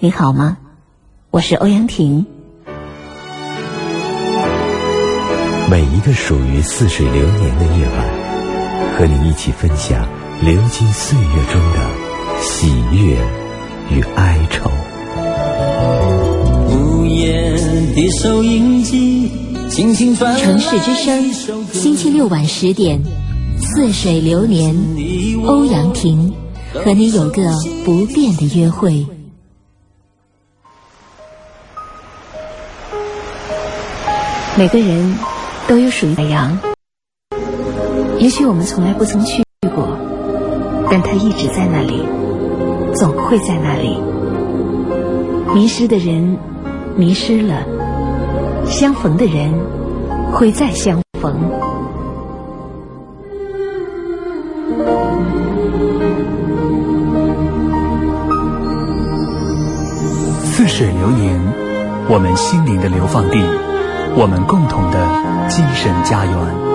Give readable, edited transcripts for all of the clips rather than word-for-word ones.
你好吗？我是欧阳婷。 每一个属于似水流年的夜晚，和你一起分享流金岁月中的喜悦与哀愁。 午夜的收音机轻轻传来城市之声，星期六晚10点，似水流年，欧阳婷和你有个不变的约会。每个人都有属于海洋，也许我们从来不曾去过，但它一直在那里，总会在那里。迷失的人迷失了，相逢的人会再相逢。 似水流年，我们心灵的流放地，我们共同的精神家园。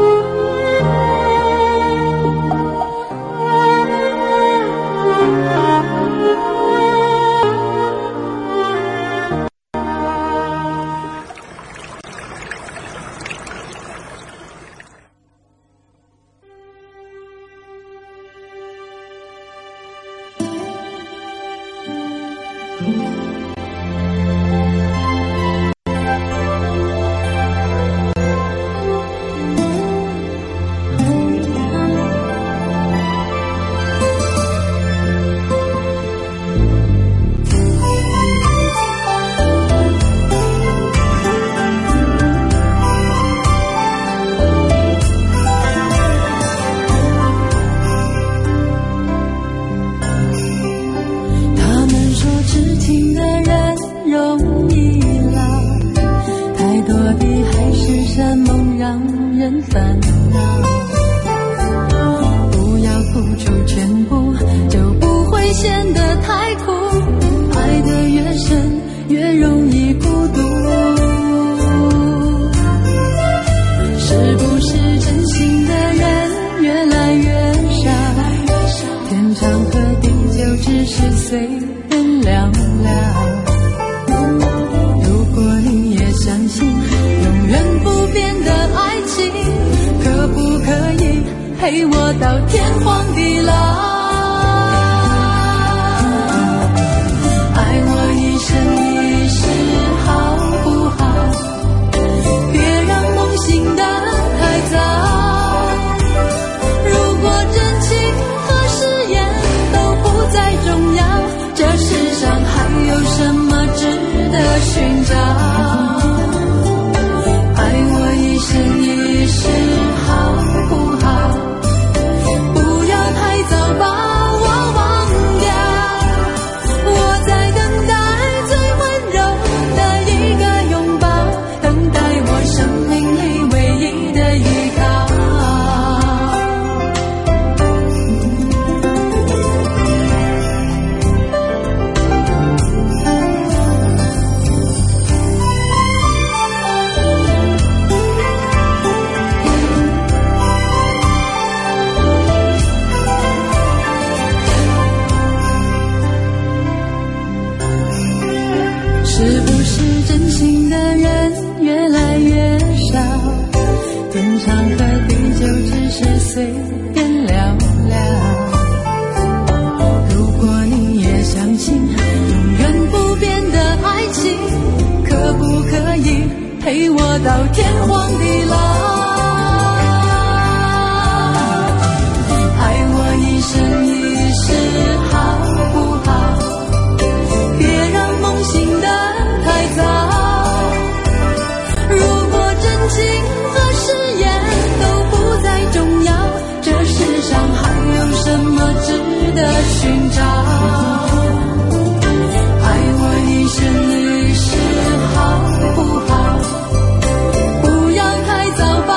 爱我一生一世好不好？不要太早。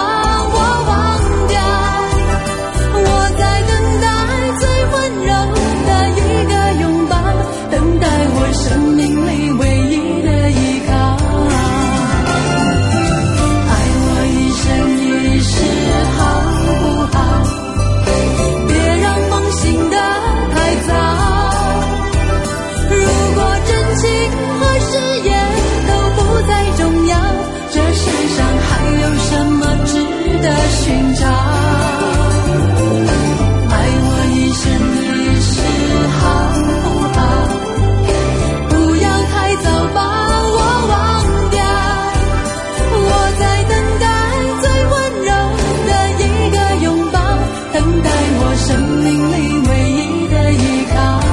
寻找，爱我一生一世好不好？不要太早把我忘掉，我在等待最温柔的一个拥抱，等待我生命里唯一的依靠。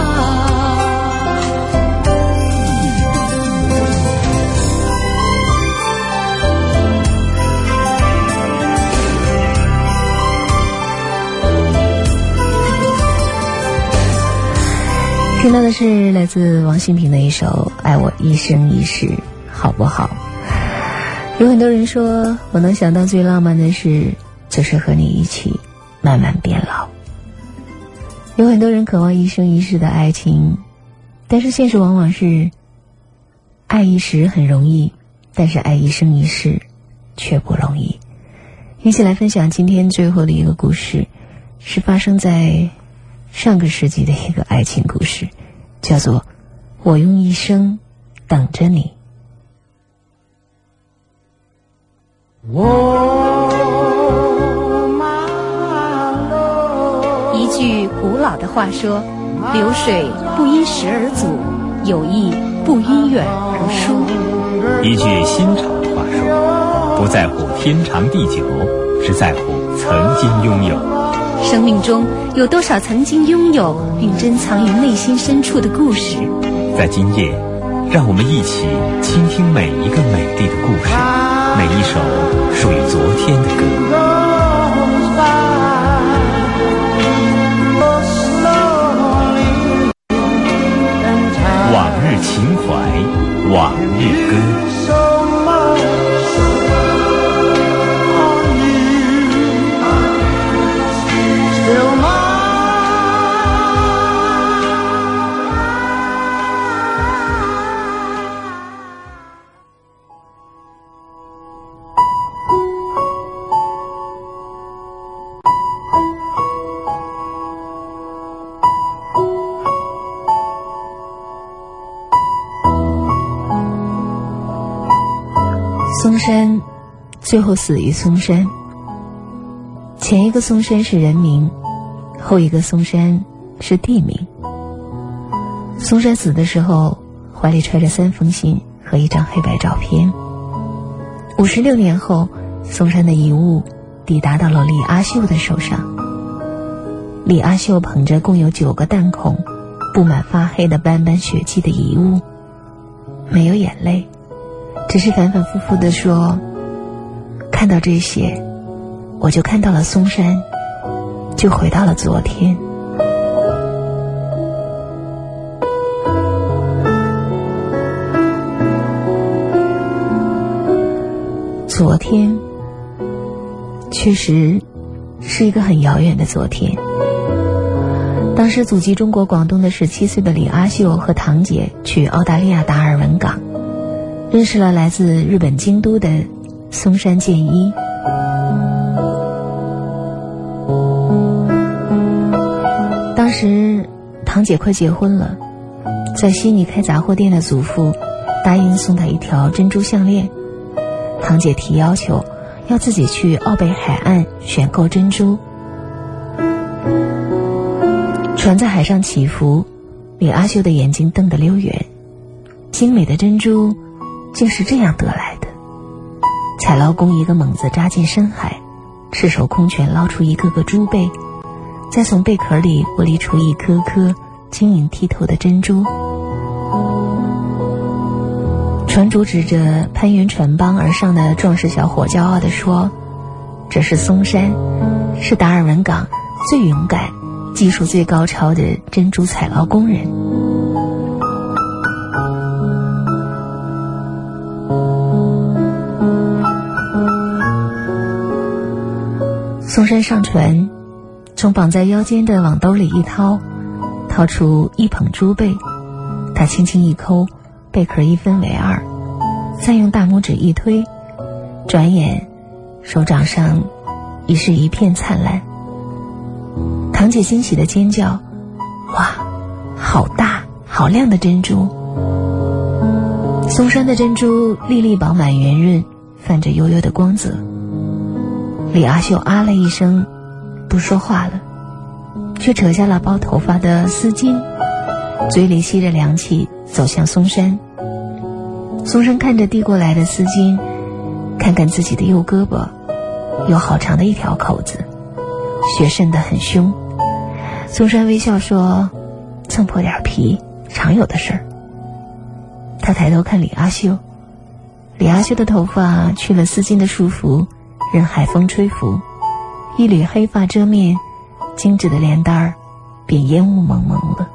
听到的是来自王心平的一首《爱我一生一世好不好》。有很多人说，我能想到最浪漫的事就是和你一起慢慢变老。有很多人渴望一生一世的爱情，但是现实往往是爱一时很容易，但是爱一生一世却不容易。一起来分享今天最后的一个故事，是发生在上个世纪的一个爱情故事，叫做我用一生等着你。一句古老的话说，流水不因时而阻，友谊不因远而疏。 一句新潮的话说，不在乎天长地久，只在乎曾经拥有。 生命中有多少曾经拥有并珍藏于内心深处的故事？ 在今夜，让我们一起倾听每一个美丽的故事，每一首属于昨天的歌。往日情怀，往日歌。 嵩山最后死于嵩山，前一个嵩山是人名，后一个嵩山是地名。嵩山死的时候怀里揣着3封信和一张黑白照片。56年后，嵩山的遗物抵达到了李阿秀的手上。李阿秀捧着共有9个弹孔、布满发黑的斑斑血迹的遗物，没有眼泪，只是反反复复地说，看到这些，我就看到了嵩山，就回到了昨天。昨天确实是一个很遥远的昨天。当时祖籍中国广东的17岁的李阿秀和堂姐去澳大利亚达尔文港，认识了来自日本京都的松山健一。当时堂姐快结婚了，在悉尼开杂货店的祖父答应送她一条珍珠项链，堂姐提要求要自己去澳北海岸选购珍珠。船在海上起伏，李阿秀的眼睛瞪得溜圆，精美的珍珠竟是这样得来的。采捞工一个猛子扎进深海，赤手空拳捞出一个个珠贝，再从贝壳里剥离出一颗颗晶莹剔透的珍珠。船主指着攀援船帮而上的壮实小伙骄傲地说，这是嵩山，是达尔文港最勇敢、技术最高超的珍珠采捞工人。嵩山上船，从绑在腰间的网兜里一掏出一捧珠贝，他轻轻一抠，贝壳一分为2，再用大拇指一推，转眼手掌上已是一片灿烂。堂姐惊喜的尖叫，哇，好大好亮的珍珠！嵩山的珍珠粒粒饱满圆润，泛着幽幽的光泽。 李阿秀啊了一声，不说话了，却扯下了包头发的丝巾，嘴里吸着凉气，走向松山。松山看着递过来的丝巾，看看自己的右胳膊，有好长的一条口子，血渗得很凶。松山微笑说：“蹭破点皮，常有的事儿。”他抬头看李阿秀，李阿秀的头发去了丝巾的束缚，任海风吹拂，一缕黑发遮面，精致的脸蛋儿便烟雾蒙蒙了。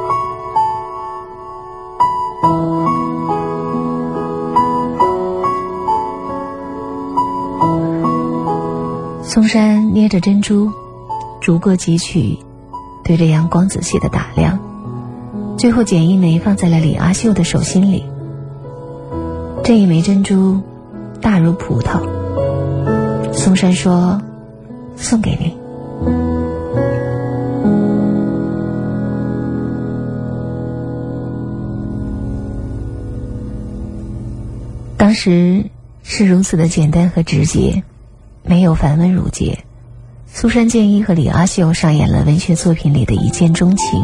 松山捏着珍珠，逐个汲取，对着阳光仔细的打量，最后捡一枚放在了李阿秀的手心里。这一枚珍珠大如葡萄，松山说：“送给你。”当时是如此的简单和直接，没有繁文缛节。苏珊建一和李阿秀上演了文学作品里的一见钟情。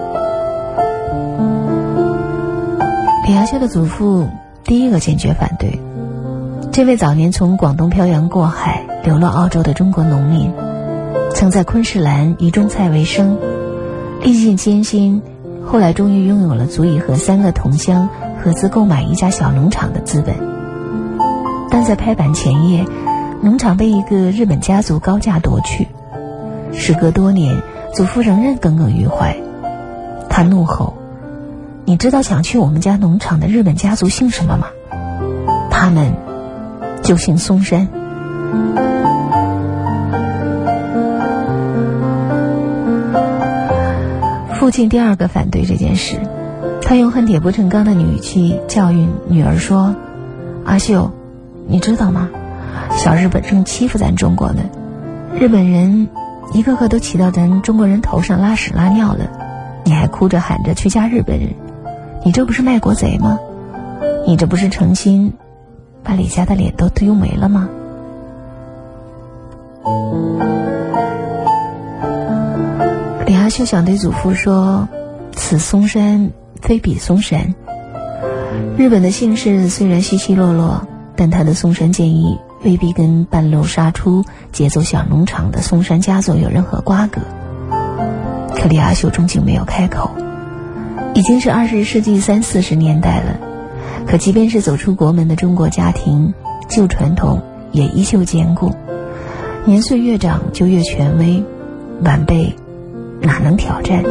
李阿秀的祖父第一个坚决反对。这位早年从广东漂洋过海流落澳洲的中国农民，曾在昆士兰以种菜为生，历尽艰辛，后来终于拥有了足以和3个同乡合资购买一家小农场的资本。但在拍板前夜，农场被一个日本家族高价夺去。时隔多年，祖父仍然耿耿于怀。他怒吼：“你知道抢去我们家农场的日本家族姓什么吗？他们就姓松山。”父亲第二个反对这件事，他用恨铁不成钢的语气教育女儿说：“阿秀，你知道吗？小日本正欺负咱中国呢，日本人一个个都骑到咱中国人头上拉屎拉尿了，你还哭着喊着去嫁日本人，你这不是卖国贼吗？你这不是诚心把李家的脸都丢没了吗？”李阿秀想对祖父说：“此松山非彼松山。”日本的姓氏虽然稀稀落落，但他的松山建一未必跟半路杀出劫走小农场的松山家族有任何瓜葛。可李阿秀终究没有开口。已经是20世纪30、40年代了，可即便是走出国门的中国家庭，旧传统也依旧坚固。年岁越长就越权威，晚辈哪能挑战？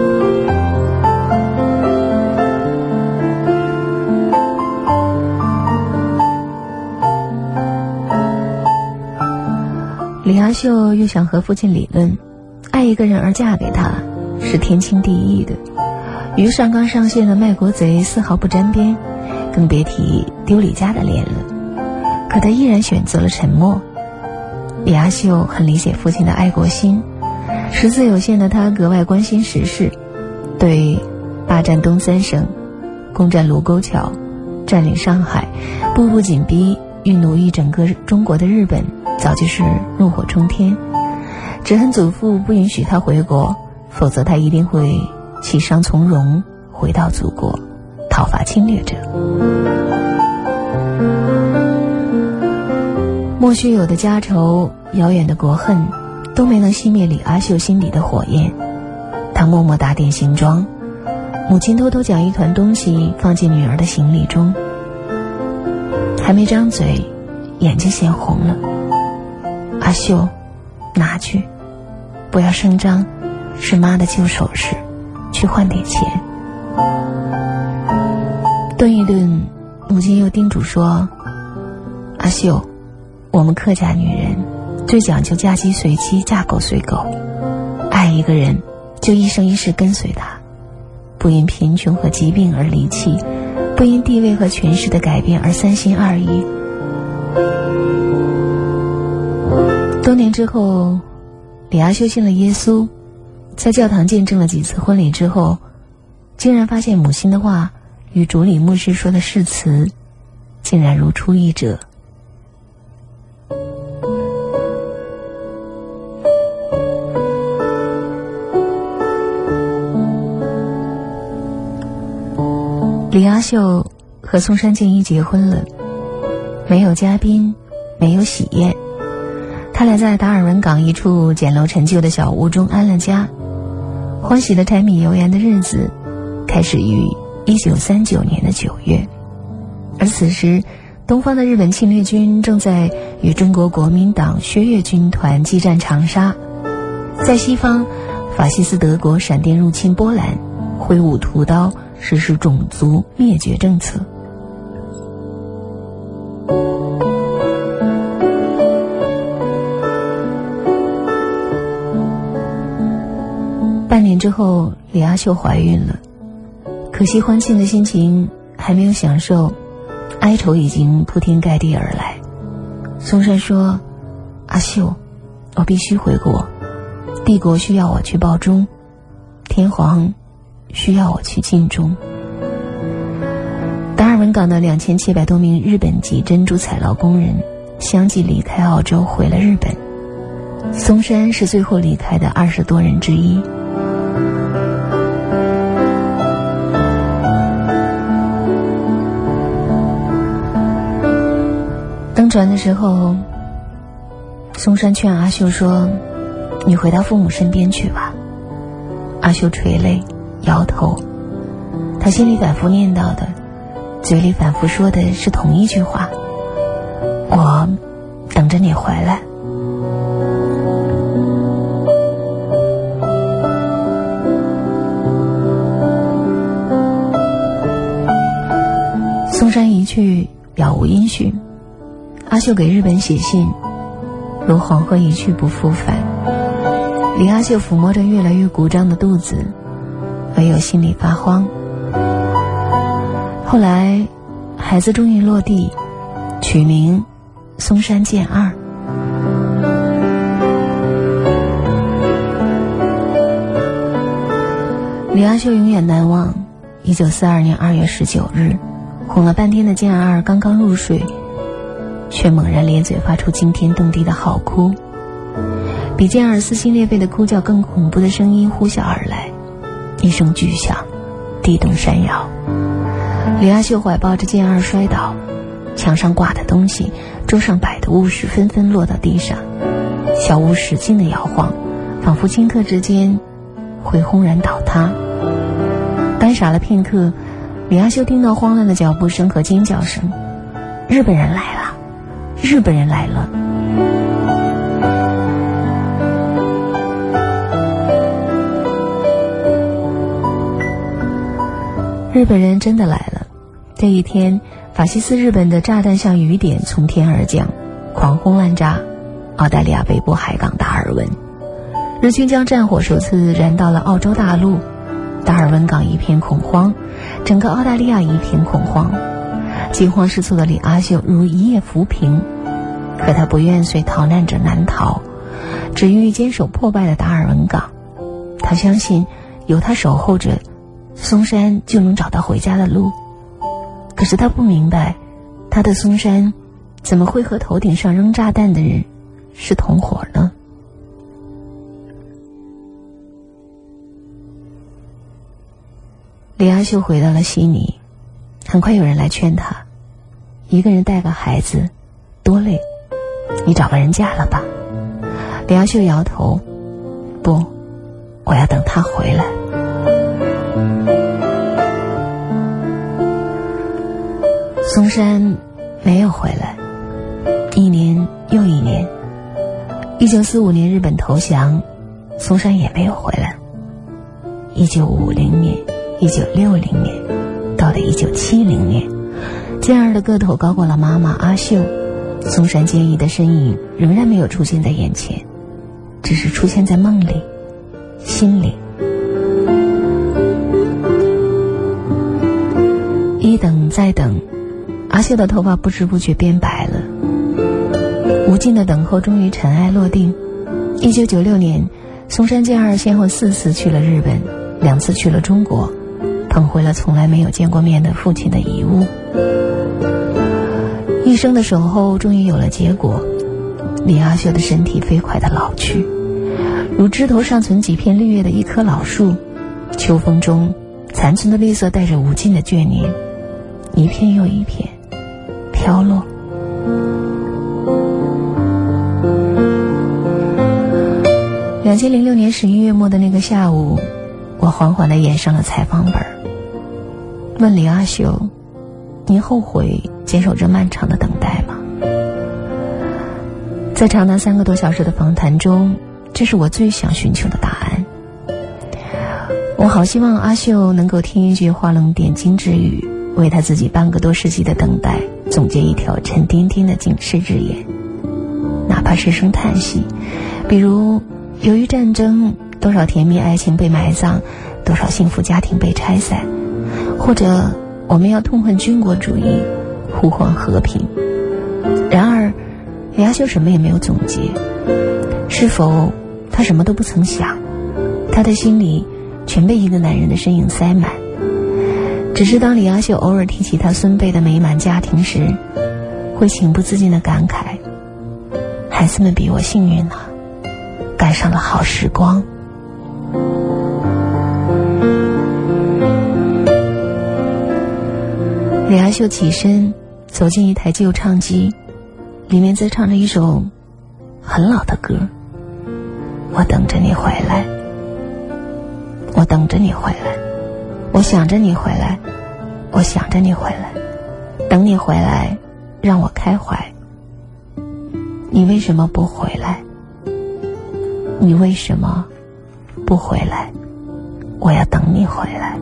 李阿秀又想和父亲理论，爱一个人而嫁给他是天经地义的，与上纲上线的卖国贼丝毫不沾边，更别提丢李家的脸了。可他依然选择了沉默。李阿秀很理解父亲的爱国心，识字有限的他格外关心时事，对霸占东三省、攻占卢沟桥、占领上海、步步紧逼欲奴役整个中国的日本早就是怒火冲天，只恨祖父不允许他回国，否则他一定会弃伤从容回到祖国讨伐侵略者。莫须有的家仇，遥远的国恨，都没能熄灭李阿秀心底的火焰。他默默打点行装，母亲偷偷将一团东西放进女儿的行李中，还没张嘴，眼睛先红了。阿秀，拿去，不要声张，是妈的旧首饰，去换点钱。顿一顿，母亲又叮嘱说：“阿秀，我们客家女人最讲究嫁鸡随鸡，嫁狗随狗，爱一个人就一生一世跟随他，不因贫穷和疾病而离弃，不因地位和权势的改变而三心二意。”多年之后，李阿秀信了耶稣，在教堂见证了几次婚礼之后，竟然发现母亲的话与主理牧师说的誓词竟然如出一辙。 李阿秀和松山健一结婚了，没有嘉宾，没有喜宴，他俩在达尔文港一处简陋陈旧的小屋中安了家，欢喜的柴米油盐的日子开始于1939年的9月。而此时东方的日本侵略军正在与中国国民党薛岳军团激战长沙，在西方法西斯德国闪电入侵波兰，挥舞屠刀实施种族灭绝政策。半年之后，李阿秀怀孕了，可惜欢庆的心情还没有享受，哀愁已经铺天盖地而来。松山说：“阿秀，我必须回国，帝国需要我去报忠，天皇需要我去尽忠。”达尔文港的2700多名日本籍珍珠采劳工人相继离开澳洲回了日本，松山是最后离开的20多人之一。登船的时候，松山劝阿秀说：“你回到父母身边去吧。”阿秀垂泪摇头，他心里反复念叨的，嘴里反复说的是同一句话：“我等着你回来。”松山一去，杳无音讯。阿秀给日本写信，如黄鹤一去不复返。李阿秀抚摸着越来越鼓胀的肚子，唯有心里发慌。后来孩子终于落地，取名松山健二。李阿秀永远难忘1942年2月19日，哄了半天的健二刚刚入睡，却猛然咧嘴发出惊天动地的嚎哭，比健二撕心裂肺的哭叫更恐怖的声音呼啸而来，一声巨响，地动山摇。李阿秀怀抱着健二摔倒，墙上挂的东西，桌上摆的物事纷纷落到地上，小屋使劲地摇晃，仿佛顷刻之间会轰然倒塌。呆傻了片刻，李阿秀听到慌乱的脚步声和尖叫声：“日本人来了！日本人来了！”日本人真的来了。这一天，法西斯日本的炸弹像雨点从天而降，狂轰滥炸澳大利亚北部海港达尔文。日军将战火首次燃到了澳洲大陆，达尔文港一片恐慌，整个澳大利亚一片恐慌。惊慌失措的李阿秀如一夜浮萍，可他不愿随逃难者难逃，只欲坚守破败的达尔文港。他相信有他守候着，松山就能找到回家的路。可是他不明白，他的松山怎么会和头顶上扔炸弹的人是同伙呢？李阿秀回到了悉尼，很快有人来劝他，一个人带个孩子多累，你找个人嫁了吧。李阿秀摇头，不，我要等他回来。松山没有回来，一年又一年。1945年日本投降，松山也没有回来。1950年、1960年，到了1970年，健二的个头高过了妈妈阿秀，松山健一的身影仍然没有出现在眼前，只是出现在梦里、心里。一等再等，阿秀的头发不知不觉变白了。无尽的等候终于尘埃落定。1996年，松山健二先后4次去了日本，2次去了中国，捧回了从来没有见过面的父亲的遗物。一生的守候终于有了结果，李阿秀的身体飞快地老去，如枝头尚存几片绿叶的一棵老树，秋风中残存的绿色带着无尽的眷恋，一片又一片飘落。2006年11月末的那个下午，我缓缓地掩上了采访本，问李阿秀：“您后悔坚守这漫长的等待吗？”在长达3个多小时的访谈中，这是我最想寻求的答案。我好希望阿秀能够听一句画龙点睛之语，为他自己半个多世纪的等待总结一条沉甸甸的警示之言，哪怕是声叹息，比如由于战争，多少甜蜜爱情被埋葬，多少幸福家庭被拆散，或者我们要痛恨军国主义，呼唤和平。然而李阿秀什么也没有总结，是否他什么都不曾想？他的心里全被一个男人的身影塞满。只是当李阿秀偶尔提起他孙辈的美满家庭时，会情不自禁地感慨，孩子们比我幸运啊，赶上了好时光。李阿秀起身走进一台旧唱机，里面在唱着一首很老的歌，我等着你回来，我等着你回来，我想着你回来，我想着你回来，等你回来让我开怀。你为什么不回来？你为什么不回来？我要等你回来。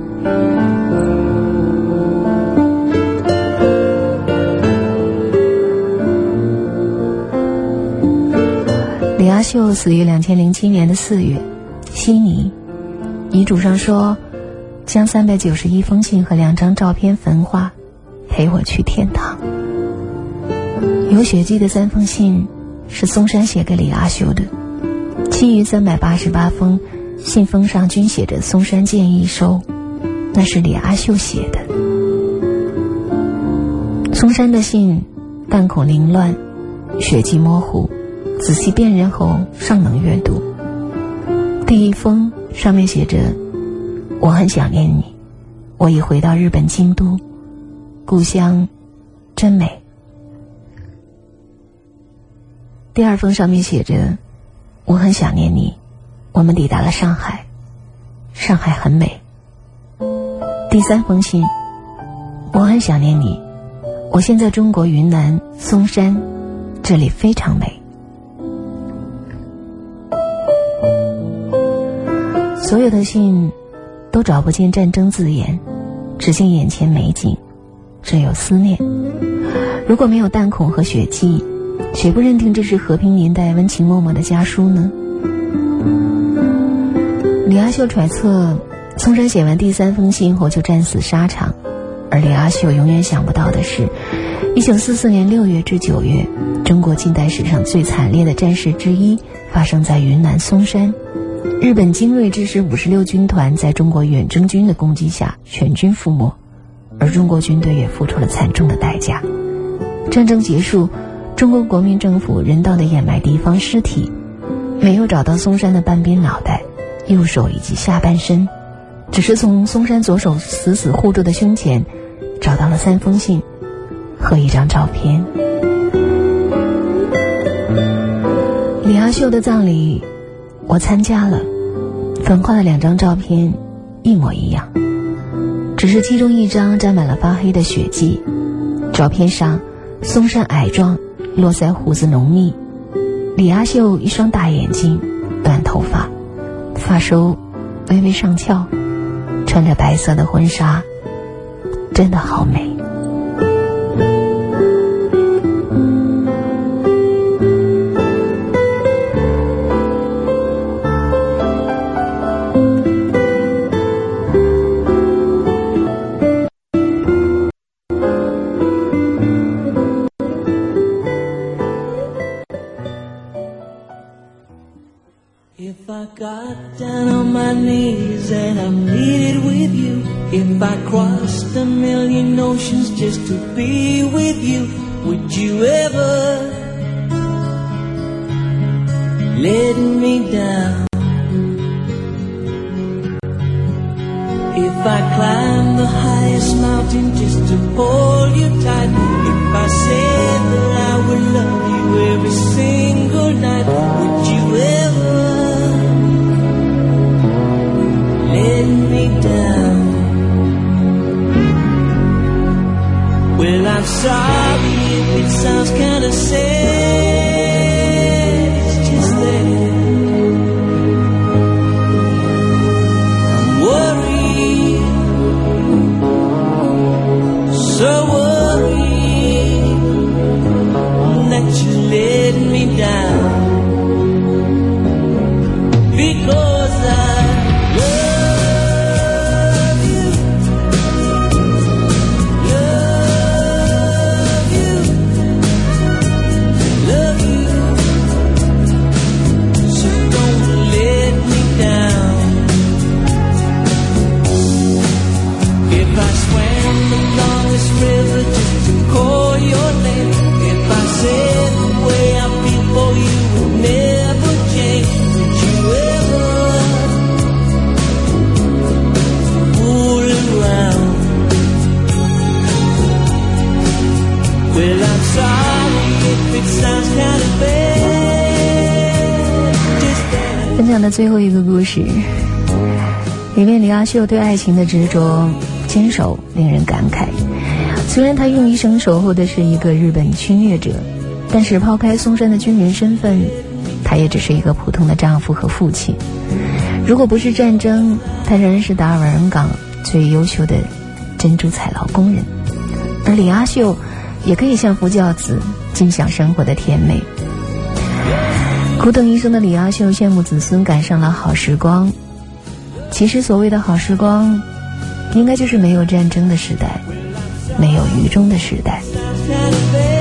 李阿秀死于2007年的4月，悉尼。遗嘱上说，将391封信和2张照片焚化，陪我去天堂。有血迹的3封信是松山写给李阿秀的，其余388封信封上均写着松山建议收，那是李阿秀写的。松山的信弹孔凌乱，血迹模糊，仔细辨认后尚能阅读。第一封上面写着，我很想念你，我已回到日本京都，故乡真美。第二封上面写着，我很想念你，我们抵达了上海，上海很美。第三封信，我很想念你，我现在中国云南松山，这里非常美。所有的信都找不见战争字眼，只见眼前美景，只有思念。如果没有弹孔和血迹，谁不认定这是和平年代温情脉脉的家书呢？李阿秀揣测，松山写完第3封信后就战死沙场，而李阿秀永远想不到的是，1944年6月至9月，中国近代史上最惨烈的战事之一发生在云南松山。日本精锐之师56军团在中国远征军的攻击下全军覆没，而中国军队也付出了惨重的代价。战争结束，中国国民政府人道地掩埋敌方尸体，没有找到松山的半边脑袋、右手以及下半身，只是从松山左手死死护住的胸前找到了3封信和1张照片。李阿秀的葬礼我参加了，焚化的2张照片一模一样，只是其中1张沾满了发黑的血迹。照片上松山矮壮，络腮胡子浓密，李阿秀一双大眼睛，短头发，发收微微上翘，穿着白色的婚纱，真的好美。 If I got down on my knees and I pleaded with you, if I crossed 1,000,000 oceans just to be with you, would you ever let me down? If I climb the highest mountain just to hold you tight, if I said that I would love you every single night, would you ever let me down? Well, I'm sorry if it sounds kinda sad, it's just that I'm worried, so worried that you let me down, because I love you, love you, love you, so don't let me down. If I swam the longest river just to call your name, if I said the way I feel for you would never change, would you ever fool around? Well, I'm sorry if it sounds kind of bad, just that. 分享的最后一个故事，里面李阿秀对爱情的执着坚守令人感慨。虽然他用一生守候的是一个日本侵略者，但是抛开嵩山的军人身份，他也只是一个普通的丈夫和父亲。如果不是战争，他仍然是达尔文港最优秀的珍珠采劳工人。而李阿秀也可以像佛教子，尽享生活的甜美。苦等一生的李阿秀羡慕子孙赶上了好时光，其实所谓的好时光，应该就是没有战争的时代，没有愚忠的时代。 Kind of bad.